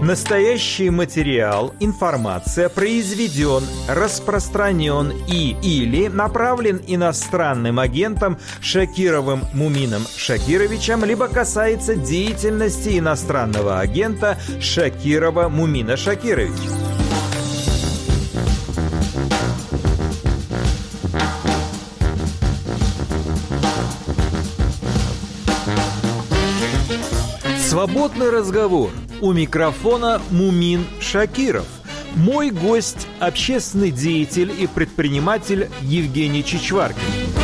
Настоящий материал, информация произведен, распространен или направлен иностранным агентом Шакировым Мумином Шакировичем, либо касается деятельности иностранного агента Шакирова Мумина Шакировича. Свободный разговор. У микрофона Мумин Шакиров. Мой гость – общественный деятель и предприниматель Евгений Чичваркин.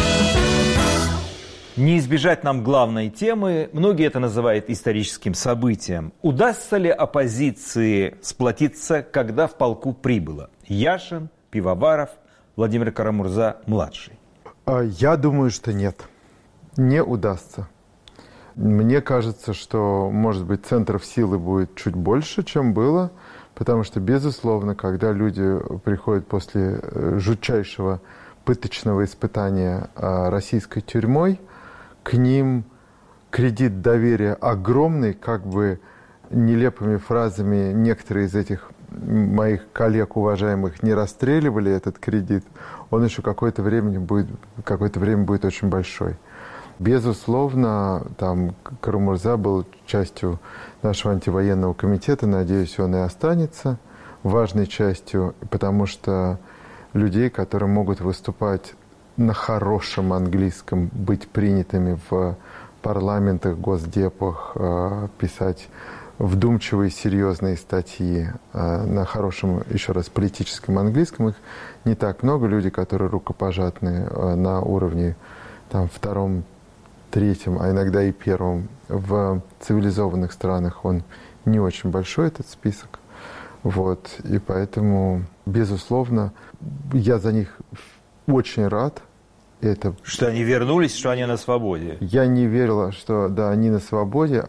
Не избежать нам главной темы, многие это называют историческим событием. Удастся ли оппозиции сплотиться, когда в полку прибыло Яшин, Пивоваров, Владимир Карамурза-младший? Я думаю, что нет. Не удастся. Мне кажется, что, может быть, центров силы будет чуть больше, чем было, потому что, безусловно, когда люди приходят после жутчайшего пыточного испытания российской тюрьмой, к ним кредит доверия огромный, как бы нелепыми фразами некоторые из этих моих коллег уважаемых не расстреливали этот кредит, он еще какое-то время будет очень большой. Безусловно, там Карамурза был частью нашего антивоенного комитета, надеюсь, он и останется важной частью, потому что людей, которые могут выступать на хорошем английском, быть принятыми в парламентах, госдепах, писать вдумчивые, серьезные статьи на хорошем, еще раз, политическом английском, их не так много. Люди, которые рукопожатны на уровне там, втором, третьем, а иногда и первом. В цивилизованных странах он не очень большой, этот список. Вот. И поэтому, безусловно, я за них очень рад. Что они вернулись, что они на свободе? Я не верила, что да, они на свободе.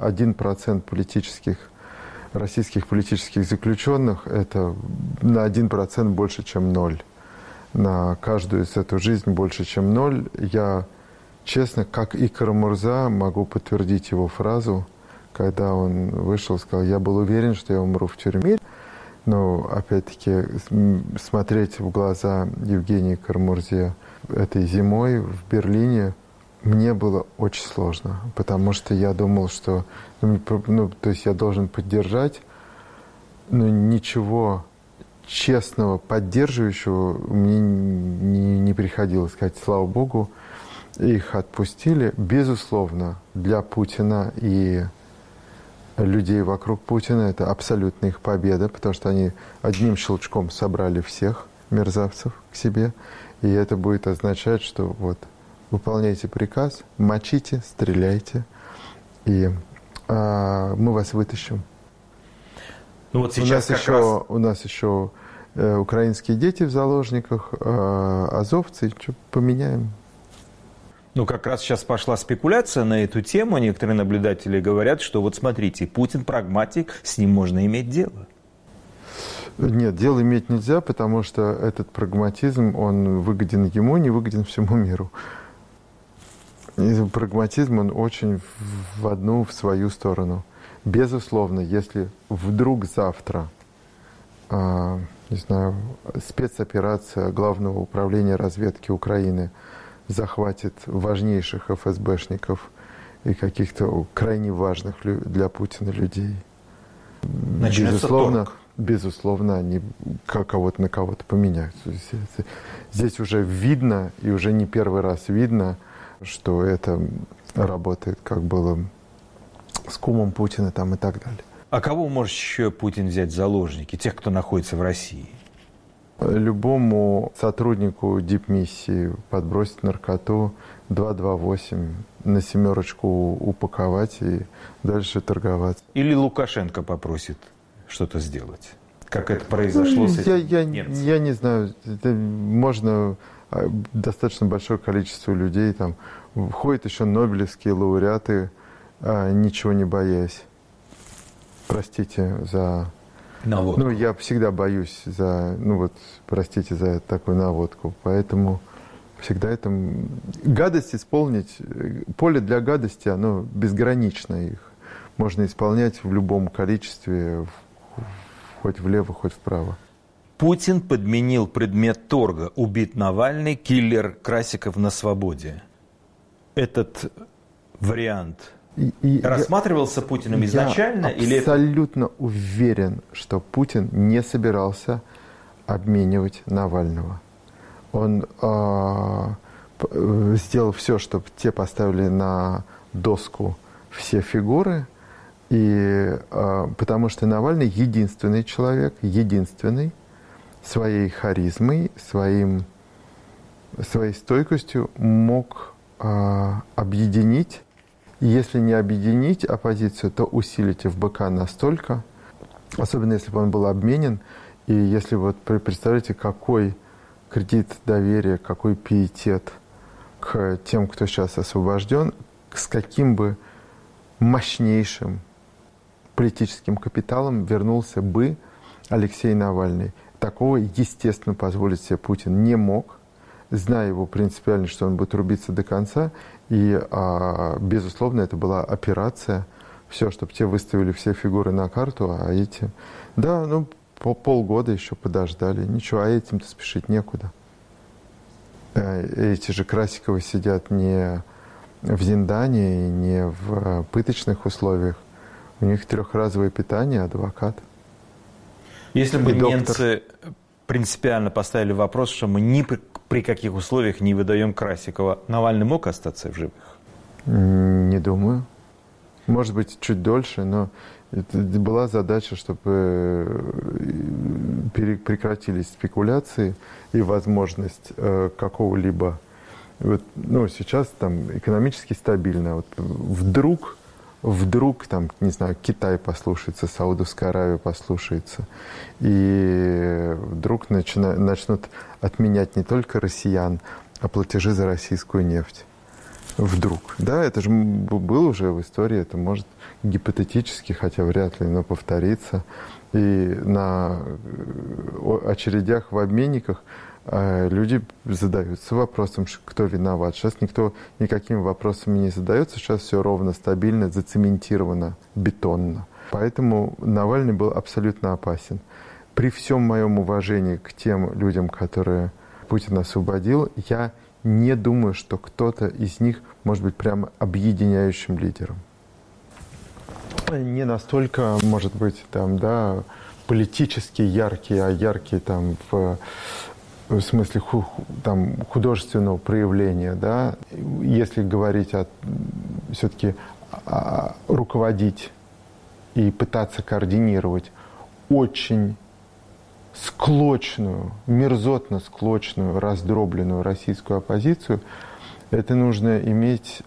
1% российских политических заключенных – это на 1% больше, чем 0. На каждую из эту жизнь больше, чем 0. Я, честно, как и Карамурза, могу подтвердить его фразу, когда он вышел и сказал: «Я был уверен, что я умру в тюрьме». Но, опять-таки, смотреть в глаза Евгении Карамурзе этой зимой в Берлине мне было очень сложно, потому что я думал, что то есть я должен поддержать, но ничего честного, поддерживающего мне не приходилось сказать. Слава Богу, их отпустили. Безусловно, для Путина и людей вокруг Путина это абсолютно их победа, потому что они одним щелчком собрали всех мерзавцев к себе. И это будет означать, что вот выполняйте приказ, мочите, стреляйте, и мы вас вытащим. Ну вот сейчас у нас еще украинские дети в заложниках, азовцы, что поменяем. Ну, как раз сейчас пошла спекуляция на эту тему. Некоторые наблюдатели говорят, что вот смотрите, Путин прагматик, с ним можно иметь дело. Нет, дело иметь нельзя, потому что этот прагматизм, он выгоден ему, не выгоден всему миру. И прагматизм, он очень в свою сторону. Безусловно, если вдруг завтра, не знаю, спецоперация Главного управления разведки Украины захватит важнейших ФСБшников и каких-то крайне важных для Путина людей, безусловно, они кого-то на кого-то поменяются. Здесь уже видно, и уже не первый раз видно, что это работает, как было с кумом Путина там и так далее. А кого может еще Путин взять в заложники? Тех, кто находится в России? Любому сотруднику дипмиссии подбросить наркоту, 228 на 7 упаковать и дальше торговаться. Или Лукашенко попросит что-то сделать, как это произошло с этим немцем. Я не знаю, это можно достаточно большое количество людей, там входят еще нобелевские лауреаты, ничего не боясь. Простите за наводку. Ну, я всегда боюсь простите за такую наводку, поэтому всегда это гадость исполнить, поле для гадости, оно безгранично, их можно исполнять в любом количестве, хоть влево, хоть вправо. Путин подменил предмет торга. Убит Навальный, киллер Красиков на свободе. Этот вариант рассматривался Путиным изначально? Я абсолютно уверен, что Путин не собирался обменивать Навального. Он сделал все, чтобы те поставили на доску все фигуры, потому что Навальный единственный человек, своей харизмой, своей стойкостью мог объединить, если не объединить оппозицию, то усилить ФБК настолько, особенно если бы он был обменен, и если вот представляете, какой кредит доверия, какой пиетет к тем, кто сейчас освобожден, с каким бы мощнейшим политическим капиталом вернулся бы Алексей Навальный. Такого, естественно, позволить себе Путин не мог, зная его принципиально, что он будет рубиться до конца. И, безусловно, это была операция. Все, чтобы те выставили все фигуры на карту, а эти... Да, полгода еще подождали. Ничего, а этим-то спешить некуда. Эти же Красиковы сидят не в Зиндане и не в пыточных условиях. У них трехразовое питание, адвокат. Если бы немцы принципиально поставили вопрос, что мы ни при каких условиях не выдаем Красикова, Навальный мог остаться в живых? Не думаю. Может быть, чуть дольше, но это была задача, чтобы прекратились спекуляции и возможность какого-либо... сейчас там экономически стабильно. Вот вдруг там, не знаю, Китай послушается, Саудовская Аравия послушается, и вдруг начнут отменять не только россиян, а платежи за российскую нефть. Вдруг. Да, это же было уже в истории, это может гипотетически, хотя вряд ли, но повториться. И на очередях в обменниках люди задаются вопросом, кто виноват. Сейчас никто никакими вопросами не задается, сейчас все ровно, стабильно, зацементировано, бетонно. Поэтому Навальный был абсолютно опасен. При всем моем уважении к тем людям, которые Путин освободил, я не думаю, что кто-то из них может быть прямо объединяющим лидером. Не настолько, может быть, там, да, политически яркие, а яркие там в смысле там, художественного проявления, да, если говорить все-таки руководить и пытаться координировать очень склочную, мерзотно склочную, раздробленную российскую оппозицию, это нужно иметь,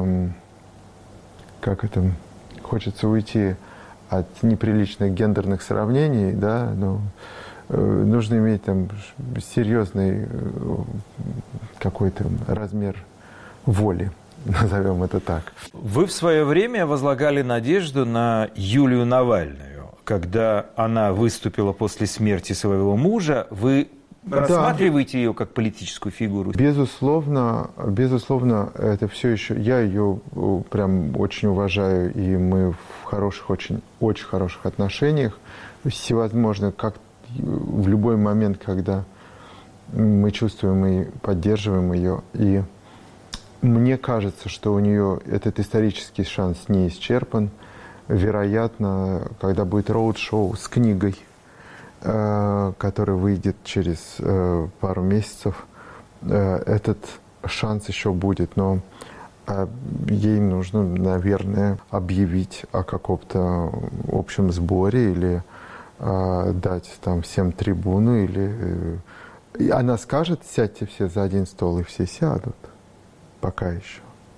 хочется уйти от неприличных гендерных сравнений, да, но нужно иметь там серьезный какой-то размер воли, назовем это так. Вы в свое время возлагали надежду на Юлию Навальную. Когда она выступила после смерти своего мужа, вы рассматриваете ее как политическую фигуру? Безусловно, это все еще... Я ее прям очень уважаю, и мы в хороших, очень хороших отношениях. Всевозможно, как в любой момент, когда мы чувствуем и поддерживаем ее. И мне кажется, что у нее этот исторический шанс не исчерпан. Вероятно, когда будет роуд-шоу с книгой, который выйдет через пару месяцев, этот шанс еще будет. Но ей нужно, наверное, объявить о каком-то общем сборе или дать там всем трибуну. Или она скажет: сядьте все за один стол, и все сядут. Пока еще.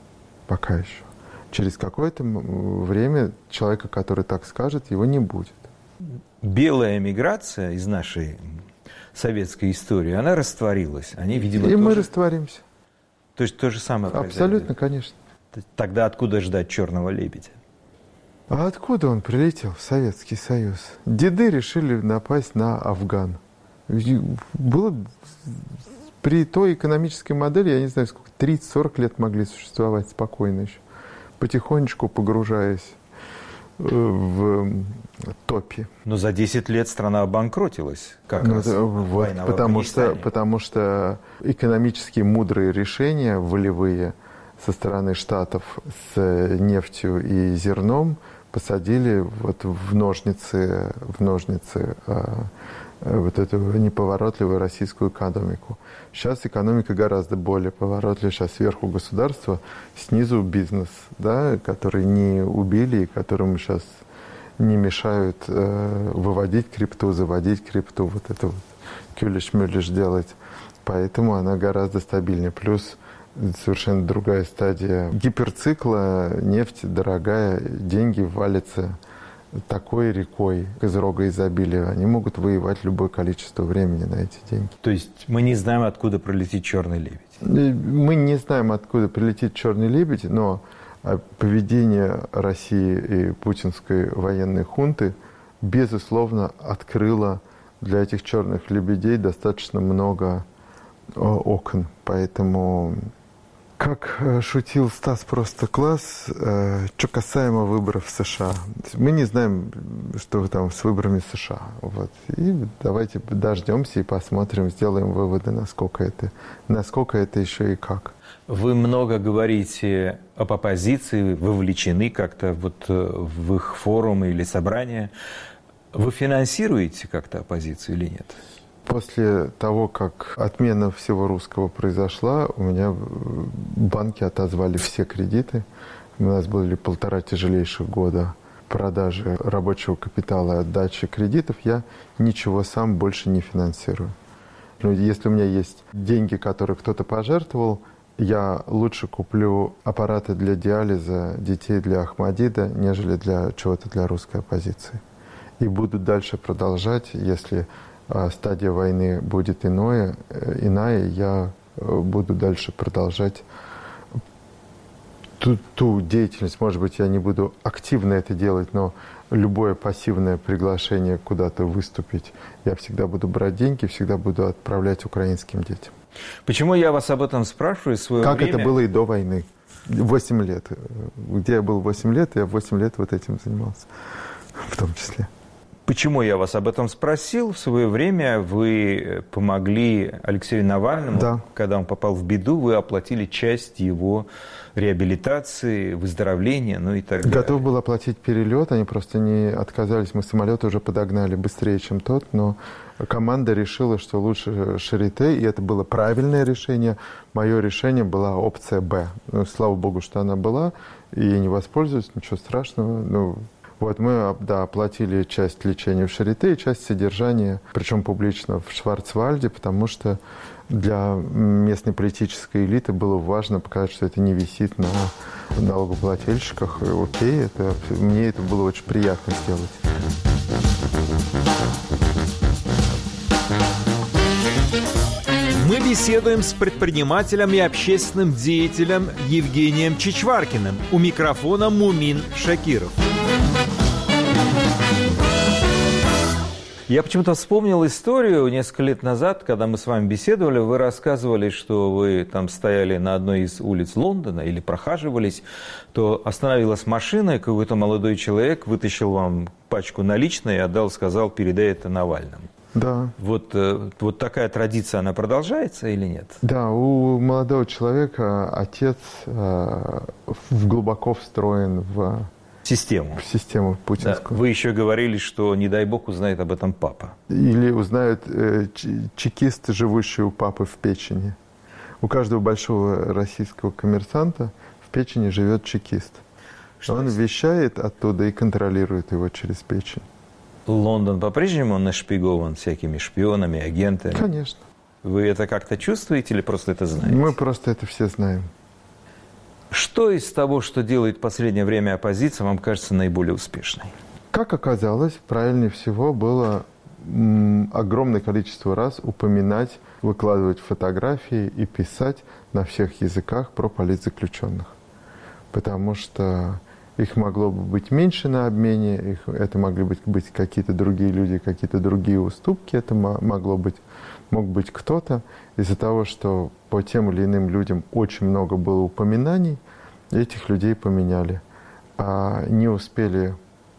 Через какое-то время человека, который так скажет, его не будет. Белая эмиграция из нашей советской истории, она растворилась. Они, видимо, мы растворимся. То есть то же самое произойдет? Абсолютно, конечно. Тогда откуда ждать черного лебедя? А откуда он прилетел в Советский Союз? Деды решили напасть на Афган. Было при той экономической модели, я не знаю, сколько, 30-40 лет могли существовать спокойно еще. Потихонечку погружаясь в топе. Но за 10 лет страна обанкротилась. Как раз война в Афганистане. Потому что экономически мудрые решения, волевые, со стороны Штатов с нефтью и зерном посадили вот в ножницы вот эту неповоротливую российскую экономику. Сейчас экономика гораздо более поворотливая. Сейчас сверху государство, снизу бизнес, да, который не убили и которым сейчас не мешают выводить крипту, заводить крипту, вот это вот кюлиш-мюлиш делать. Поэтому она гораздо стабильнее. Плюс совершенно другая стадия гиперцикла, нефть дорогая, деньги валятся такой рекой из рога изобилия. Они могут воевать любое количество времени на эти деньги. То есть мы не знаем, откуда прилетит черный лебедь? Мы не знаем, откуда прилетит черный лебедь, но поведение России и путинской военной хунты, безусловно, открыло для этих черных лебедей достаточно много окон. Поэтому, как шутил Стас просто класс, что касаемо выборов в США. Мы не знаем, что там с выборами в США. Вот. И давайте дождемся и посмотрим, сделаем выводы, насколько это еще и как. Вы много говорите об оппозиции, вовлечены как-то вот в их форумы или собрания. Вы финансируете как-то оппозицию или нет? После того, как отмена всего русского произошла, у меня банки отозвали все кредиты. У нас были 1,5 тяжелейших года продажи рабочего капитала и отдачи кредитов. Я ничего сам больше не финансирую. Но если у меня есть деньги, которые кто-то пожертвовал, я лучше куплю аппараты для диализа детей для Ахмадида, нежели для чего-то для русской оппозиции. И буду дальше продолжать, если стадия войны будет иная, я буду дальше продолжать ту деятельность. Может быть, я не буду активно это делать, но любое пассивное приглашение куда-то выступить, я всегда буду брать деньги, всегда буду отправлять украинским детям. Почему я вас об этом спрашиваю в свое время? Как это было и до войны. 8 лет. Где я был 8 лет, я 8 лет вот этим занимался, в том числе. Почему я вас об этом спросил? В свое время вы помогли Алексею Навальному, да. Когда он попал в беду, вы оплатили часть его реабилитации, выздоровления, ну и так далее. Готов был оплатить перелет, они просто не отказались. Мы самолет уже подогнали быстрее, чем тот, но команда решила, что лучше Шарите, и это было правильное решение. Мое решение была опция «Б». Ну, слава богу, что она была, и я не воспользуюсь, ничего страшного. Ну, вот мы, да, оплатили часть лечения в Шарите и часть содержания, причем публично, в Шварцвальде, потому что для местной политической элиты было важно показать, что это не висит на налогоплательщиках. И, окей, мне это было очень приятно сделать. Мы беседуем с предпринимателем и общественным деятелем Евгением Чичваркиным. У микрофона Мумин Шакиров. Я почему-то вспомнил историю несколько лет назад, когда мы с вами беседовали, вы рассказывали, что вы там стояли на одной из улиц Лондона или прохаживались, то остановилась машина, и какой-то молодой человек вытащил вам пачку наличной и отдал, сказал, передай это Навальному. Да. Вот такая традиция, она продолжается или нет? Да, у молодого человека отец глубоко встроен в систему путинскую. Да. Вы еще говорили, что, не дай бог, узнает об этом папа. Или узнают чекисты, живущие у папы в печени. У каждого большого российского коммерсанта в печени живет чекист. Он вещает оттуда и контролирует его через печень. Лондон по-прежнему нашпигован всякими шпионами, агентами? Конечно. Вы это как-то чувствуете или просто это знаете? Мы просто это все знаем. Что из того, что делает в последнее время оппозиция, вам кажется наиболее успешной? Как оказалось, правильнее всего было огромное количество раз упоминать, выкладывать фотографии и писать на всех языках про политзаключенных. Потому что их могло бы быть меньше на обмене, это могли быть какие-то другие люди, какие-то другие уступки, это мог быть кто-то. Из-за того, что по тем или иным людям очень много было упоминаний, этих людей поменяли. А не успели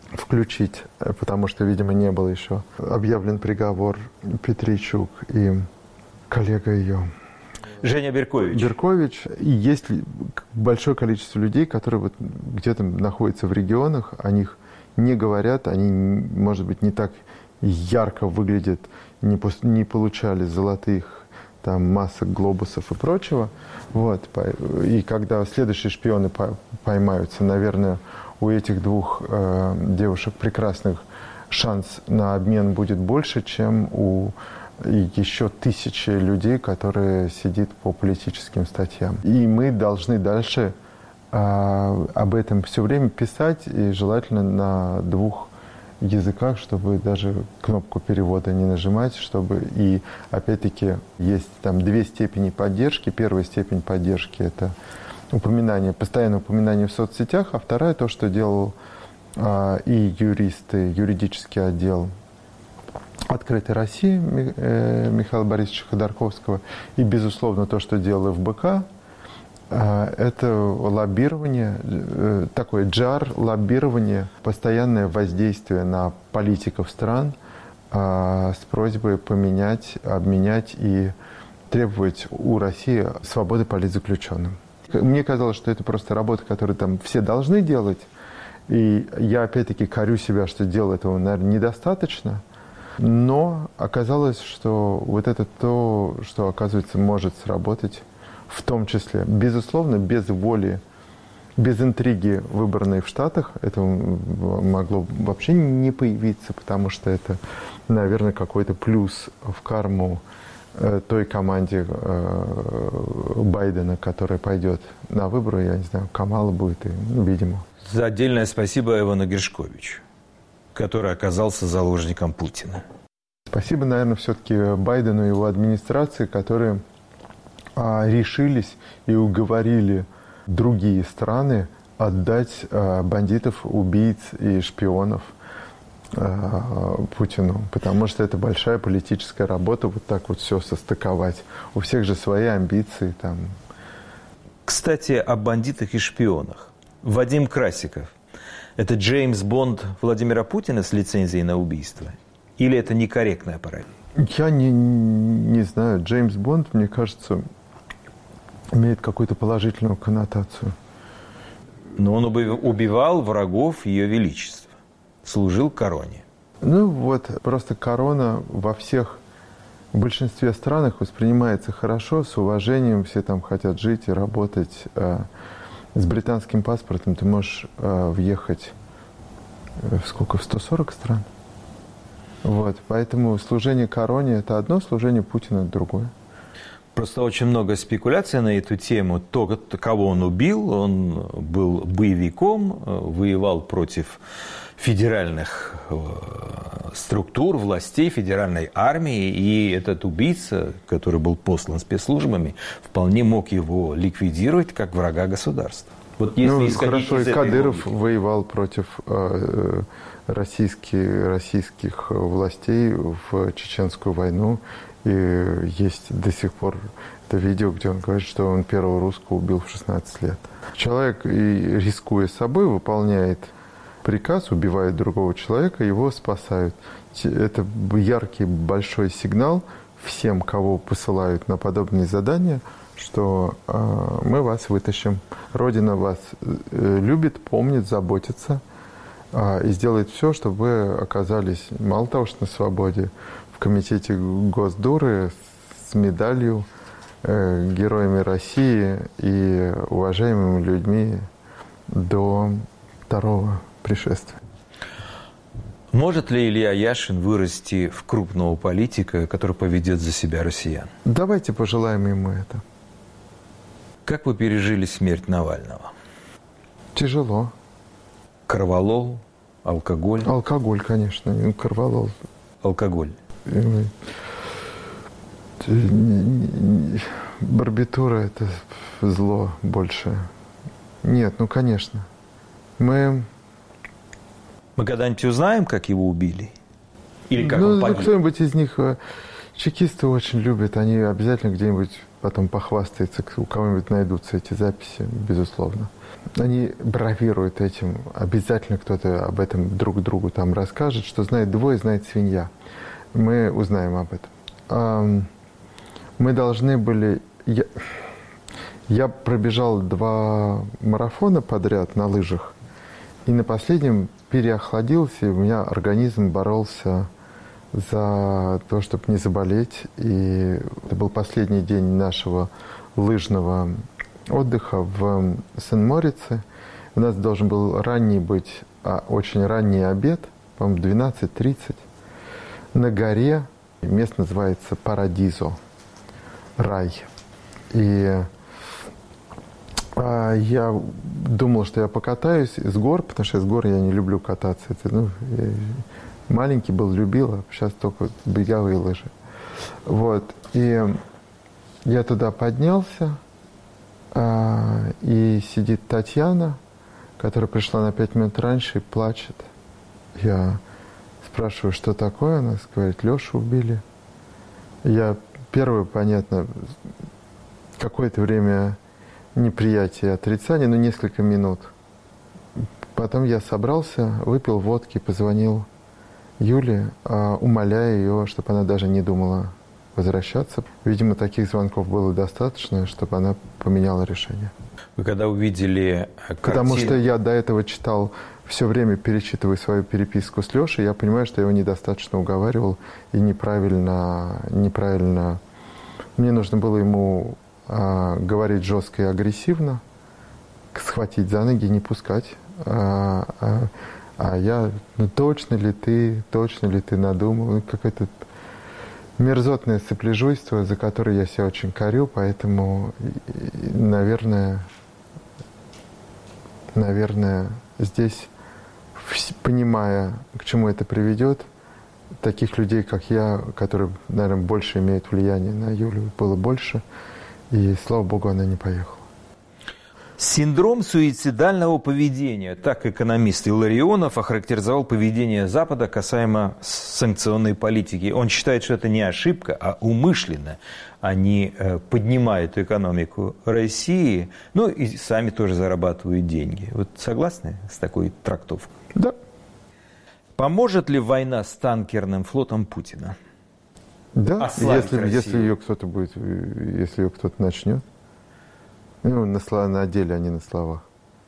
включить, потому что, видимо, не был еще объявлен приговор Петричук и коллега ее. Женя Беркович. Беркович. И есть большое количество людей, которые вот где-то находятся в регионах, о них не говорят, они, может быть, не так ярко выглядят, не получали золотых там, масок, глобусов и прочего. Вот. И когда следующие шпионы поймаются, наверное, у этих двух девушек прекрасных шанс на обмен будет больше, чем у еще тысячи людей, которые сидят по политическим статьям. И мы должны дальше об этом все время писать, и желательно на двух языках, чтобы даже кнопку перевода не нажимать, чтобы и опять-таки есть там две степени поддержки. Первая степень поддержки — это постоянное упоминание в соцсетях, а вторая — то, что делал и юристы, юридический отдел «Открытой России» Михаила Борисовича Ходорковского, и, безусловно, то, что делал ФБК, это лоббирование, такой джар, лоббирование, постоянное воздействие на политиков стран с просьбой поменять, обменять и требовать у России свободы политзаключенным. Мне казалось, что это просто работа, которую там все должны делать, и я опять-таки корю себя, что делал этого, наверное, недостаточно. Но оказалось, что вот это то, что, оказывается, может сработать, в том числе, безусловно, без воли, без интриги, выбранной в Штатах, это могло вообще не появиться, потому что это, наверное, какой-то плюс в карму той команде Байдена, которая пойдет на выборы. Я не знаю, Камала будет, видимо. За отдельное спасибо Ивану Гершковичу, который оказался заложником Путина. Спасибо, наверное, все-таки Байдену и его администрации, которые решились и уговорили другие страны отдать бандитов, убийц и шпионов Путину. Потому что это большая политическая работа, вот так вот все состыковать. У всех же свои амбиции там. Кстати, о бандитах и шпионах. Вадим Красиков – это Джеймс Бонд Владимира Путина с лицензией на убийство? Или это некорректная параллель? Я не знаю. Джеймс Бонд, мне кажется, имеет какую-то положительную коннотацию. Но он убивал врагов Ее Величества, служил короне. Ну вот, просто корона в большинстве странах воспринимается хорошо, с уважением, все там хотят жить и работать. С британским паспортом ты можешь въехать в 140 стран. Вот, поэтому служение короне – это одно, служение Путина – это другое. Просто очень много спекуляций на эту тему. То, кого он убил, он был боевиком, воевал против федеральных структур, властей, федеральной армии. И этот убийца, который был послан спецслужбами, вполне мог его ликвидировать как врага государства. Вот если хорошо, и Кадыров воевал против российских властей в Чеченскую войну. И есть до сих пор это видео, где он говорит, что он первого русского убил в 16 лет. Человек, и рискуя собой, выполняет приказ, убивает другого человека, его спасают. Это яркий большой сигнал всем, кого посылают на подобные задания, что мы вас вытащим. Родина вас любит, помнит, заботится и сделает все, чтобы вы оказались, мало того, что на свободе, в комитете Госдуры с медалью, героями России и уважаемыми людьми до второго пришествия. Может ли Илья Яшин вырасти в крупного политика, который поведет за себя россиян? Давайте пожелаем ему это. Как вы пережили смерть Навального? Тяжело. Корвалол, алкоголь? Алкоголь, конечно, корвалол. Алкоголь. Барбитура – это зло большее. Нет, конечно. Мы когда-нибудь узнаем, как его убили? Или как он погиб? Кто-нибудь из них Чекисты очень любят, они обязательно где-нибудь потом похвастаются, у кого-нибудь найдутся эти записи, безусловно. Они бравируют этим, обязательно кто-то об этом друг другу там расскажет, что знает двое, знает свинья. Мы узнаем об этом. Мы должны были... Я пробежал 2 марафона подряд на лыжах, и на последнем переохладился, и у меня организм боролся за то, чтобы не заболеть. И это был последний день нашего лыжного отдыха в Сен-Морице. У нас должен был ранний быть, очень ранний обед, по-моему, 12:30, на горе. Место называется Парадизо, рай. И я думал, что я покатаюсь с гор, потому что с гор я не люблю кататься. Это, я маленький был, любил, а сейчас только беговые лыжи. Вот. И я туда поднялся, и сидит Татьяна, которая пришла на 5 минут раньше и плачет. Я спрашиваю, что такое? Она говорит, Лешу убили. Я первое, понятно, какое-то время неприятие, отрицание, но несколько минут. Потом я собрался, выпил водки, позвонил Юле, умоляя ее, чтобы она даже не думала возвращаться. Видимо, таких звонков было достаточно, чтобы она поменяла решение. Вы когда увидели картину... Потому что я до этого читал, все время перечитывая свою переписку с Лешей, я понимаю, что я его недостаточно уговаривал и неправильно. Мне нужно было ему говорить жестко и агрессивно, схватить за ноги, не пускать. А я, точно ли ты надумал? Какое-то мерзотное сопляжуйство, за которое я себя очень корю, поэтому, наверное, здесь, понимая, к чему это приведет, таких людей, как я, которые, наверное, больше имеют влияние на Юлю, было больше. И, слава богу, она не поехала. Синдром суицидального поведения. Так экономист Илларионов охарактеризовал поведение Запада касаемо санкционной политики. Он считает, что это не ошибка, а умышленно. Они поднимают экономику России, и сами тоже зарабатывают деньги. Вот согласны с такой трактовкой? Да. Поможет ли война с танкерным флотом Путина? Да, если ее кто-то начнет. На деле, а не на словах.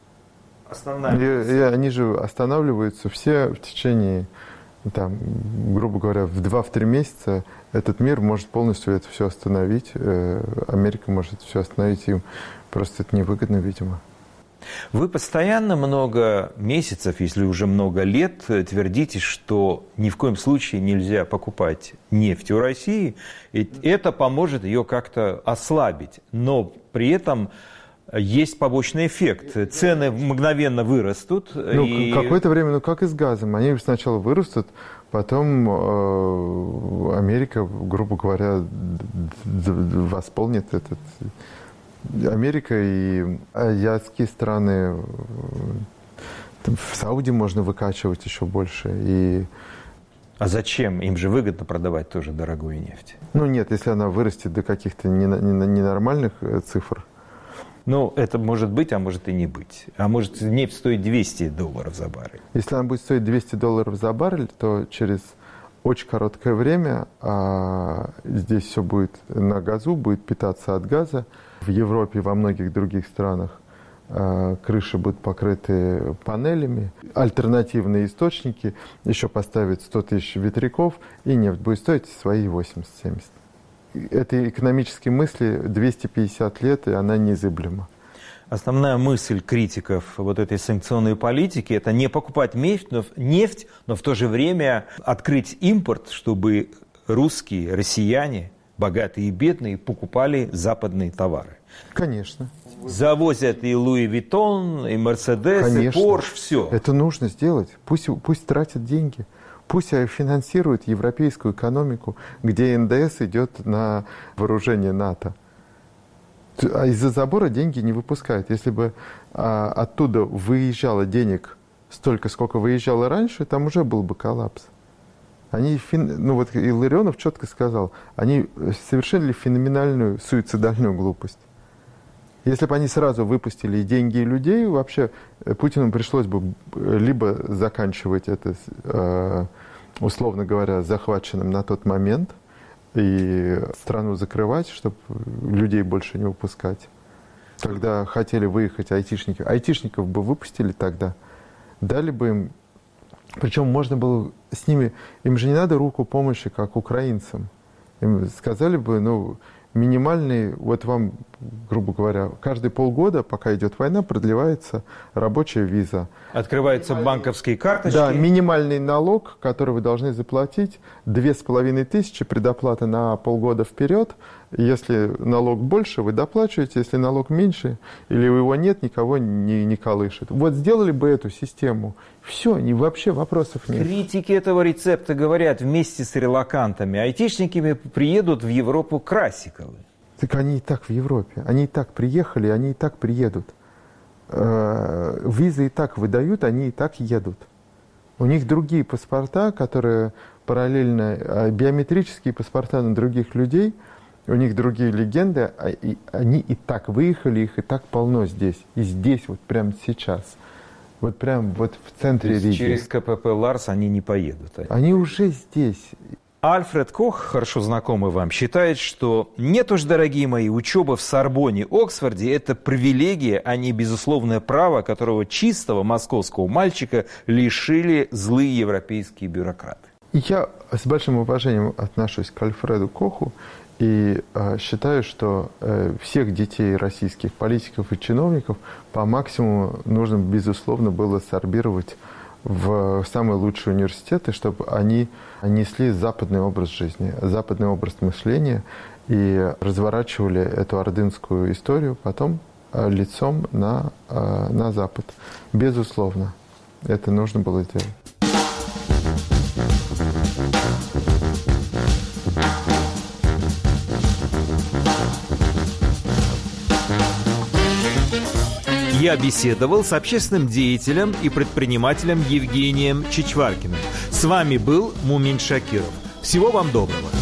И они же останавливаются все в течение, грубо говоря, в 2-3 месяца этот мир может полностью это все остановить. Америка может это все остановить, им просто это невыгодно, видимо. Вы постоянно много месяцев, если уже много лет, твердите, что ни в коем случае нельзя покупать нефть у России, и это поможет ее как-то ослабить. Но при этом есть побочный эффект. Цены мгновенно вырастут. Какое-то время, как и с газом. Они сначала вырастут, потом Америка, грубо говоря, восполнит этот... Америка и азиатские страны, в Сауди можно выкачивать еще больше. А зачем? Им же выгодно продавать тоже дорогую нефть. Нет, если она вырастет до каких-то ненормальных цифр. Это может быть, а может и не быть. А может нефть стоит $200 за баррель. Если она будет стоить $200 за баррель, то через очень короткое время здесь все будет на газу, будет питаться от газа. В Европе и во многих других странах крыши будут покрыты панелями. Альтернативные источники еще поставят 100 тысяч ветряков, и нефть будет стоить свои 80-70. Этой экономической мысли 250 лет, и она незыблема. Основная мысль критиков вот этой санкционной политики – это не покупать нефть, но в то же время открыть импорт, чтобы русские, россияне, богатые и бедные, покупали западные товары. Конечно. Завозят и Луи Виттон, и Мерседес, и Порш, все. Это нужно сделать. Пусть тратят деньги. Пусть финансируют европейскую экономику, где НДС идет на вооружение НАТО. А из-за забора деньги не выпускают. Если бы оттуда выезжало денег столько, сколько выезжало раньше, там уже был бы коллапс. Вот Илларионов четко сказал, они совершили феноменальную суицидальную глупость. Если бы они сразу выпустили и деньги, и людей, вообще Путину пришлось бы либо заканчивать это, условно говоря, захваченным на тот момент, и страну закрывать, чтобы людей больше не выпускать. Когда хотели выехать айтишники, айтишников бы выпустили тогда, дали бы им, причем можно было с ними, им же не надо руку помощи, как украинцам. Им сказали бы, минимальный, вот вам, грубо говоря, каждые полгода, пока идет война, продлевается рабочая виза. Открываются банковские карточки. Да, минимальный налог, который вы должны заплатить, 2500 предоплата на полгода вперед. Если налог больше, вы доплачиваете, если налог меньше, или его нет, никого не колышет. Вот сделали бы эту систему, все, вообще вопросов нет. Критики этого рецепта говорят, вместе с релокантами, айтишниками приедут в Европу Красиковы. Так они и так в Европе, они и так приехали, они и так приедут. Визы и так выдают, они и так едут. У них другие паспорта, которые параллельно, биометрические паспорта на других людей, у них другие легенды, они и так выехали, их и так полно здесь. И здесь, вот прямо сейчас. Вот прямо вот в центре Риги. Через КПП Ларс они не поедут. Они уже здесь. Альфред Кох, хорошо знакомый вам, считает, что нет уж, дорогие мои, учеба в Сорбонне, Оксфорде – это привилегия, а не безусловное право, которого чистого московского мальчика лишили злые европейские бюрократы. Я с большим уважением отношусь к Альфреду Коху и считаю, что всех детей российских политиков и чиновников по максимуму нужно, безусловно, было сорбировать в самые лучшие университеты, чтобы они несли западный образ жизни, западный образ мышления и разворачивали эту ордынскую историю потом лицом на Запад. Безусловно, это нужно было сделать. Я беседовал с общественным деятелем и предпринимателем Евгением Чичваркиным. С вами был Мумин Шакиров. Всего вам доброго.